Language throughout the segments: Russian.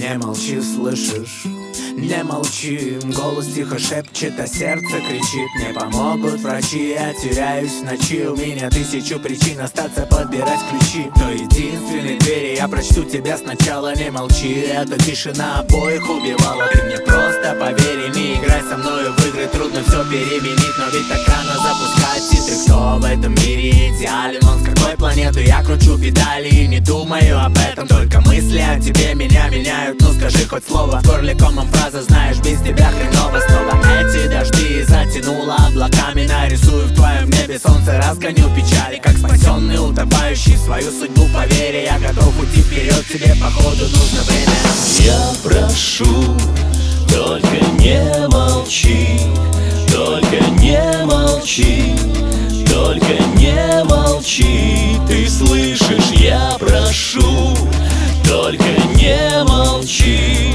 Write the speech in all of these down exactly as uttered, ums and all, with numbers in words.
Не молчи, слышишь? Не молчи, голос тихо шепчет, а сердце кричит. Мне помогут врачи, я теряюсь в ночи. У меня тысячу причин остаться, подбирать ключи до единственной двери. Я прочту тебя сначала, не молчи. Эта тишина обоих убивала. Ты мне просто поверь, не играй со мною в игры. Трудно все переменить, но ведь так рано запускать титры. Кто в этом мире идеален? Он с какой планеты? Я кручу педали и не думаю об этом. Только мысли о тебе меня меняют. Ну скажи хоть слово, в горле комом фраза, знаешь, без тебя хреново. Снова эти дожди затянуло облаками. Нарисую в твоем небе солнце, разгоню печали. Как спасенный утопающий в свою судьбу, поверь, я готов уйти вперед, тебе походу нужно время. Я прошу, только не молчи, только не молчи, только не молчи. Ты слышишь, я прошу, только не молчи.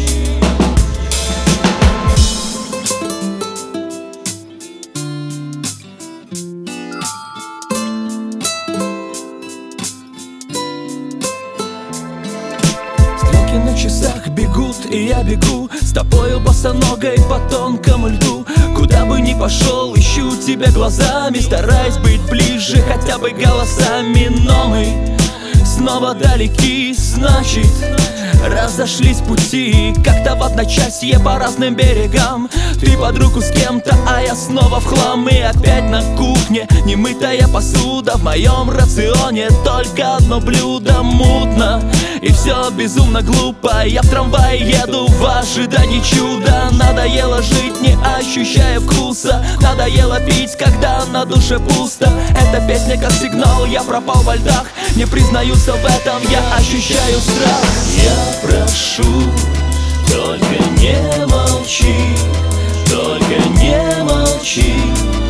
Стрелки на часах бегут, и я бегу с тобою босоногой по тонкому льду. Куда бы ни пошел, ищу тебя глазами, стараясь быть ближе хотя бы голосами. Но мы снова далеки, значит, разошлись пути. Как-то в одночасье по разным берегам. Ты под руку с кем-то, а я снова в хлам. И опять на кухне немытая посуда. В моем рационе только одно блюдо мутно. И все безумно глупо. Я в трамвае еду в ожидании чуда. Надоело жить, не ощущая вкуса. Надоело пить, когда на душе пусто. Эта песня как сигнал, я пропал во льдах. Не признаются в этом, я ощущаю страх. Я прошу, только не молчи, только не молчи.